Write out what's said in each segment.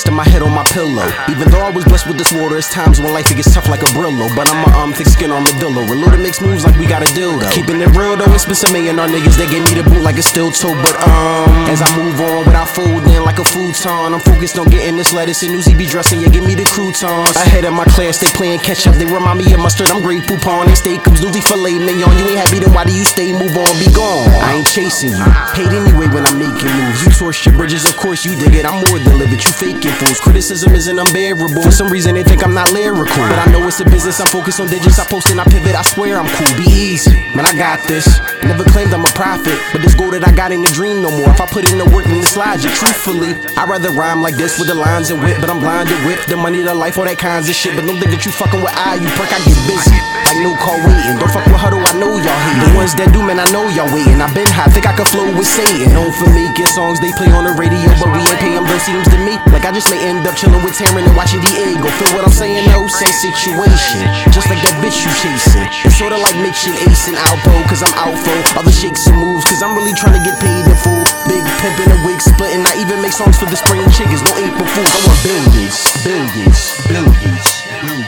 resting my head on my pillow. Even though I was blessed with this water, it's times when life it gets tough like a Brillo. But I'm a thick skin armadillo. Reloaded makes moves like we got a dildo. Keeping it real though, it's been some A&R niggas that gave me the boot like a steel toe. But as I move on without folding like a futon, I'm focused on getting this lettuce and Uzi be dressing, yeah, give me the croutons. Ahead of my class, they playing catch up. They remind me of mustard, I'm Grey Poupon. They steak comes Uzi filet mignon. You ain't happy, then why do you stay? Move on, be gone. I ain't chasing you, paid anyway when I'm making moves. You torch your bridges, of course you dig it. I'm more than live it, you faking fools. Criticism isn't unbearable. For some reason they think I'm not lyrical, but I know it's a business. I'm focused on digits, I post and I pivot. I swear I'm cool, be easy, man, I got this. Never claimed I'm a prophet, but this goal that I got ain't a dream no more. If I put in the work, then it's logic. Truthfully, I'd rather rhyme like this with the lines and wit, but I'm blinded with the money, the life, all that kinds of shit. But don't think that you fucking with you perk, I get busy. Like no call waiting, don't fuck with Huddle, I know y'all hate. The ones that do, man, I know y'all waiting. I been high, think I could flow with Satan. Known for making songs they play on the radio, but we ain't pay them, though seems to me like I just may end up chilling with Taryn and watching Diego. Feel what I'm saying? No, same situation, just like that bitch you chasing. It's sorta like Mitch and Ace and Alpo, cause I'm out for other shakes and moves, cause I'm really trying to get paid in full. Big pimpin' a wig splitting, I even make songs for the spring chickens. No April Fools, I want billions, billions, billions, billions.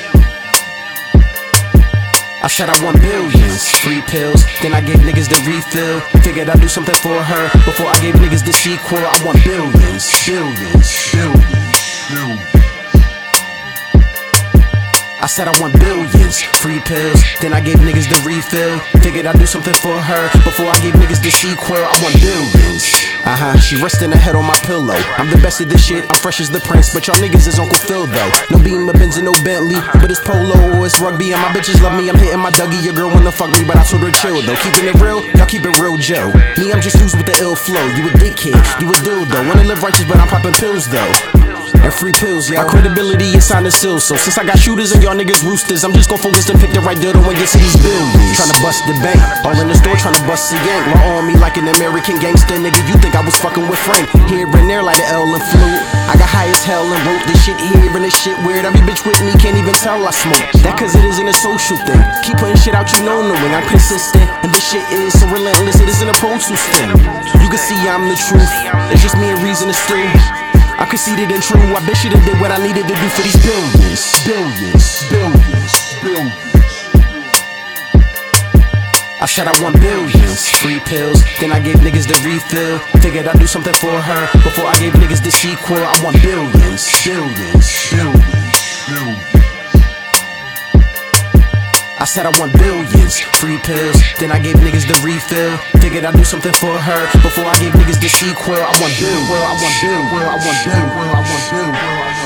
I said I want billions, free pills, then I gave niggas the refill. Figured I'd do something for her before I gave niggas the sequel. I want billions, billions, billions, billions. I said I want billions, free pills, then I gave niggas the refill. Figured I'd do something for her before I gave niggas the sequel. I want billions. She resting her head on my pillow. I'm the best at this shit, I'm fresh as the prince, but y'all niggas is Uncle Phil though. No Beam, a Benz, and no Bentley, but it's Polo or it's rugby. And my bitches love me, I'm hitting my Dougie. Your girl wanna fuck me, but I told her chill though. Keeping it real, y'all keep it real Joe. Me, I'm just loose with the ill flow. You a dickhead, you a dildo. Wanna live righteous, but I'm popping pills though. And free pills, yeah. My credibility is signed and sealed. So since I got shooters and y'all niggas roosters, I'm just gon' focus and pick the right dildo and get to these billions. Tryna bust the bank, all in the store tryna bust a yank. My army like an American gangster, nigga. You think I was fucking with Frank? Here and there like the L and flute. I got high as hell and wrote this shit here and this shit weird. Every bitch with me can't even tell I smoke. That cause it isn't a social thing. Keep putting shit out, you know knowing I'm consistent. And this shit is so relentless, it isn't a Pro Tools thing. You can see I'm the truth, it's just me and Reason to stew. I conceded and true, I bet you done did what I needed to do for these billions. Billions, billions, billions. I said I want billions, free pills, then I gave niggas the refill. Figured I'd do something for her before I gave niggas the sequel. I want billions, billions, billions, billions. I said I want billions, free pills, then I gave niggas the refill. Figured I'd do something for her before I gave niggas the sequel. I want billions, I want billions, I want billions, I want billions.